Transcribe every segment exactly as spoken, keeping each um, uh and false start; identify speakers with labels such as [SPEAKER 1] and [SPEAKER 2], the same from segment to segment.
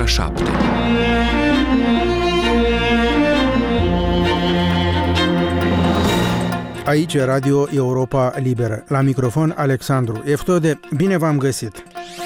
[SPEAKER 1] șapte.
[SPEAKER 2] Aici e Radio Europa Liberă. La microfon Alexandru Eftode. Bine v-am găsit!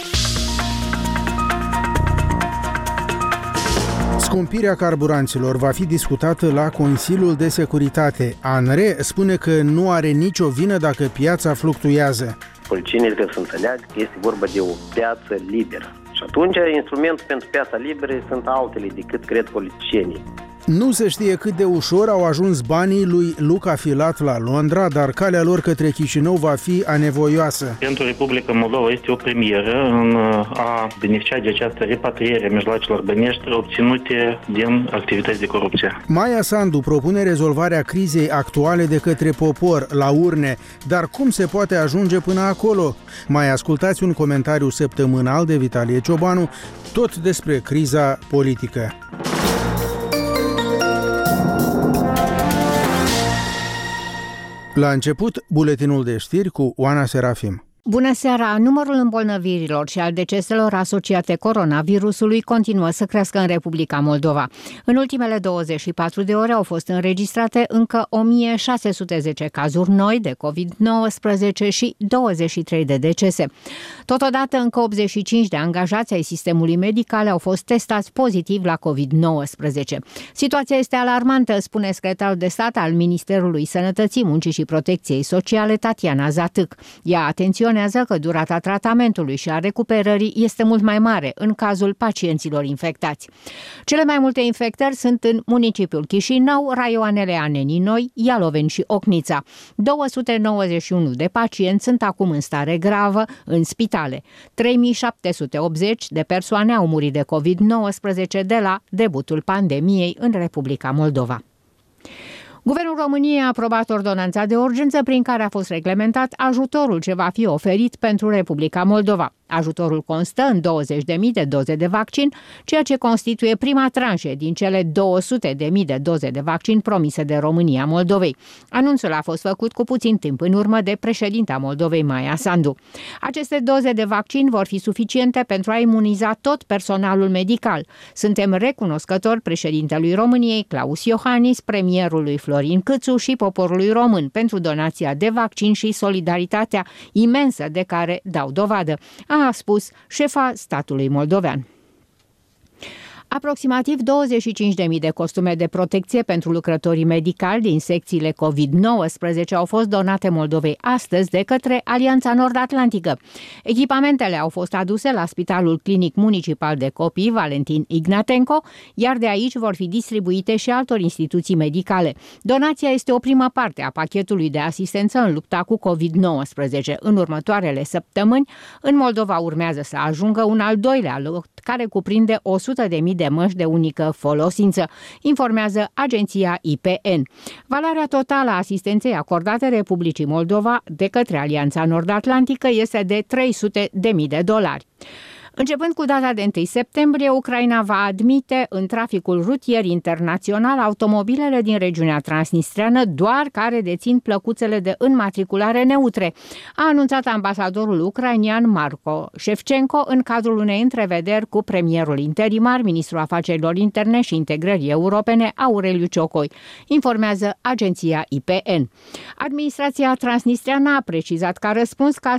[SPEAKER 2] Scumpirea carburanților va fi discutată la Consiliul de Securitate. ANRE spune că nu are nicio vină dacă piața fluctuează.
[SPEAKER 3] Politicienii trebuie să înțeleagă că este vorba de o piață liberă. Și atunci instrumentul pentru piața liberă sunt altele decât cred politicienii.
[SPEAKER 2] Nu se știe cât de ușor au ajuns banii lui Luca Filat la Londra, dar calea lor către Chișinău va fi anevoioasă.
[SPEAKER 4] Pentru Republica Moldova este o premieră în a beneficia de această repatriere a mijloacelor bănești obținute din activități de corupție.
[SPEAKER 2] Maia Sandu propune rezolvarea crizei actuale de către popor, la urne, dar cum se poate ajunge până acolo? Mai ascultați un comentariu săptămânal de Vitalie Ciobanu, tot despre criza politică. La început, buletinul de știri cu Oana Serafim.
[SPEAKER 5] Bună seara! Numărul îmbolnăvirilor și al deceselor asociate coronavirusului continuă să crească în Republica Moldova. În ultimele douăzeci și patru de ore au fost înregistrate încă o mie șase sute zece cazuri noi de covid nouăsprezece și douăzeci și trei de decese. Totodată, încă optzeci și cinci de angajați ai sistemului medical au fost testați pozitiv la covid nouăsprezece. Situația este alarmantă, spune secretarul de stat al Ministerului Sănătății, Muncii și Protecției Sociale, Tatiana Zatâc. Ea atenționează că durata tratamentului și a recuperării este mult mai mare în cazul pacienților infectați. Cele mai multe infectări sunt în municipiul Chișinău, raioanele Anenii Noi, Ialoveni și Ocnița. două sute nouăzeci și unu de pacienți sunt acum în stare gravă în spitale. trei mii șapte sute optzeci de persoane au murit de covid nouăsprezece de la debutul pandemiei în Republica Moldova. Guvernul României a aprobat ordonanța de urgență prin care a fost reglementat ajutorul ce va fi oferit pentru Republica Moldova. Ajutorul constă în douăzeci de mii de doze de vaccin, ceea ce constituie prima tranșă din cele două sute de mii de doze de vaccin promise de România Moldovei. Anunțul a fost făcut cu puțin timp în urmă de președinta Moldovei, Maia Sandu. Aceste doze de vaccin vor fi suficiente pentru a imuniza tot personalul medical. Suntem recunoscători președintelui României, Claus Iohannis, premierului Florin Câțu și poporului român pentru donația de vaccin și solidaritatea imensă de care dau dovadă, a spus șefa statului moldovean. Aproximativ douăzeci și cinci de mii de costume de protecție pentru lucrătorii medicali din secțiile covid nouăsprezece au fost donate Moldovei astăzi de către Alianța Nord-Atlantică. Echipamentele au fost aduse la Spitalul Clinic Municipal de Copii Valentin Ignatenco, iar de aici vor fi distribuite și altor instituții medicale. Donația este o primă parte a pachetului de asistență în lupta cu covid nouăsprezece. În următoarele săptămâni, în Moldova urmează să ajungă un al doilea lot care cuprinde o sută de mii de măști de unică folosință, informează agenția I P N. Valoarea totală a asistenței acordate Republicii Moldova de către Alianța Nord-Atlantică este de trei sute de mii de dolari. Începând cu data de întâi septembrie, Ucraina va admite în traficul rutier internațional automobilele din regiunea transnistreană doar care dețin plăcuțele de înmatriculare neutre, a anunțat ambasadorul ucrainian Marco Shevchenko în cadrul unei întrevederi cu premierul interimar, ministrul afacerilor interne și integrării europene Aureliu Ciocoi, informează agenția I P N. Administrația transnistreană a precizat ca răspuns că a